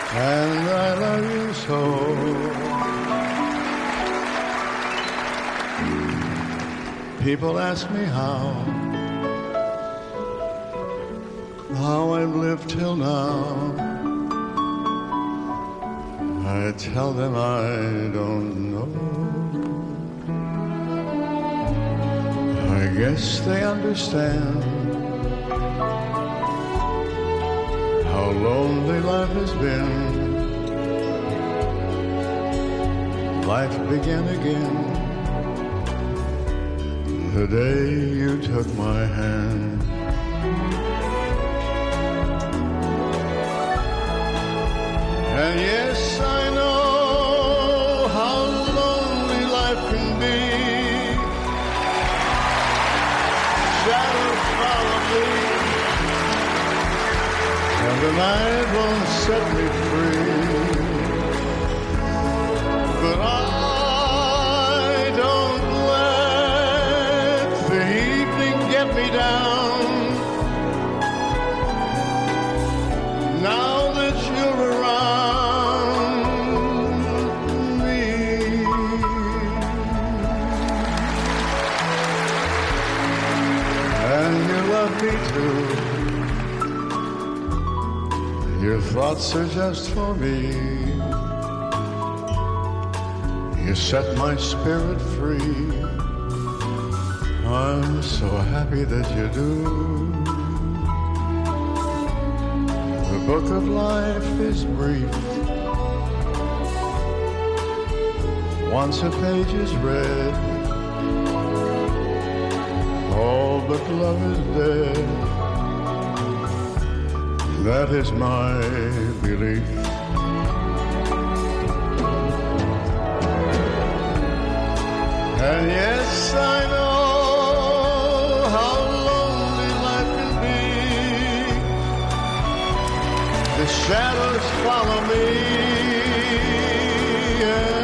and I love you so. People ask me how I've lived till now. I tell them I don't know. I guess they understand how lonely life has been. Life began again the day you took my hand. And yes, I know how lonely life can be. Shadows follow me, and the night won't set me free. But I don't let the evening get me down. Now that you're around me, and you love me too. Your thoughts are just for me. You set my spirit free. I'm so happy that you do. The book of life is brief. Once a page is read, all but love is dead. That is my belief. And yes, I know how lonely life can be. The shadows follow me, yeah.